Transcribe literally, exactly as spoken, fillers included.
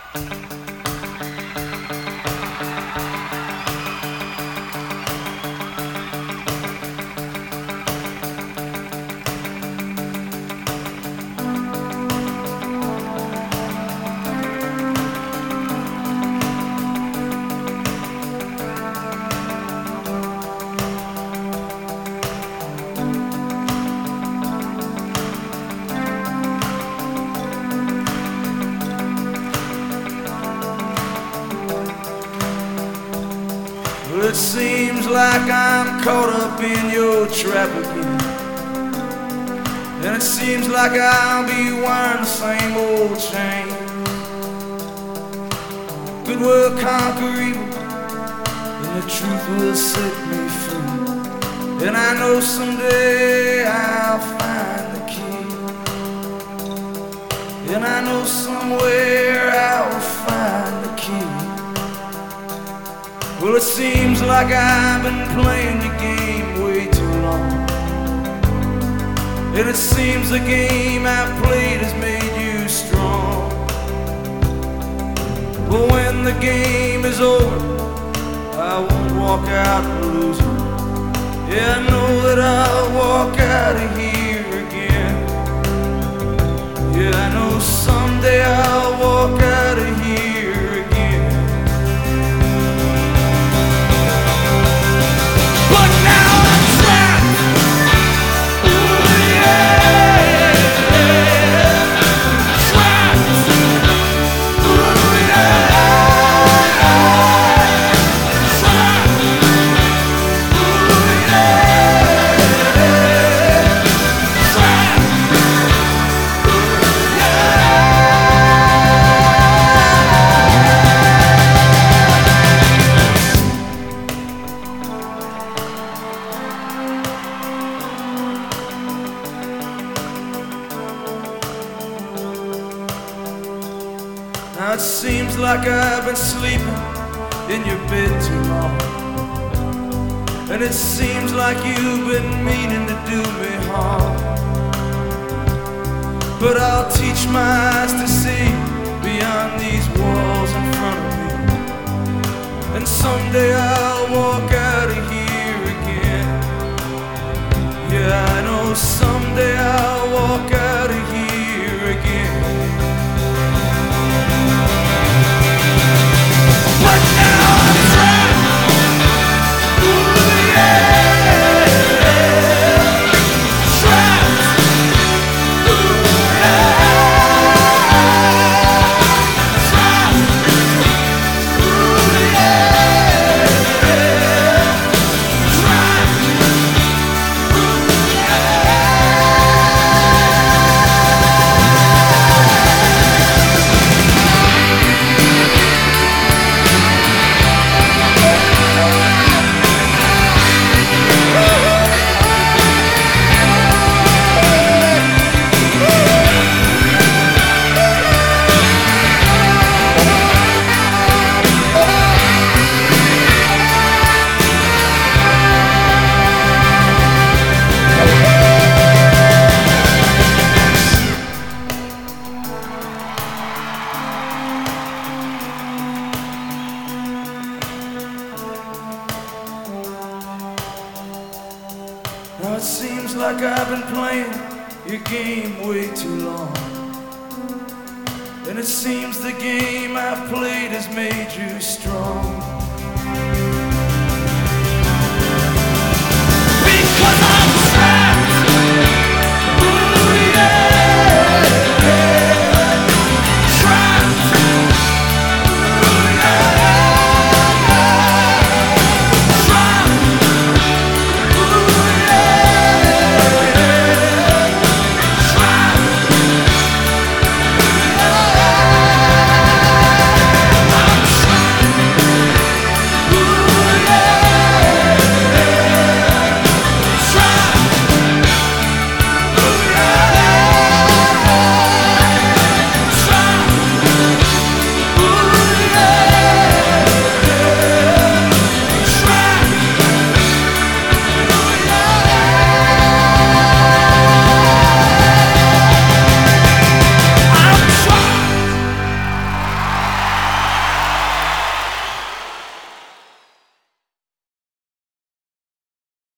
Well, it seems like I'm caught up in your trap again, and it seems like I'll be wearing the same old chain. Good will conquer evil, and the truth will set me free. And I know someday I'll find the key, and I know somewhere I'll find the key. Well, it seems like I've been playing the game way too long, and it seems the game I've played has made you strong. But when the game is over, I won't walk out a loser. Yeah, I know that I'll walk out of here again. Yeah, I know someday I'll walk out of here again. But now I'm trapped. Ooh, yeah. Trapped. Ooh, yeah. Trapped. Ooh, yeah. Trapped. Ooh, yeah. Now it seems like I've been sleeping in your bed too long, and it seems like you've been meaning to do me harm. But I'll teach my eyes to see beyond these walls in front of me, and someday I'll walk out of here again. Yeah, I know someday I'll walk out of here again. But now I'm trapped. Ooh, yeah. Trapped. Ooh, yeah. Trapped. Ooh, yeah. Trapped. Ooh, yeah. Now it seems like I've been playing your game way too long, and it seems the game I've played has made you strong.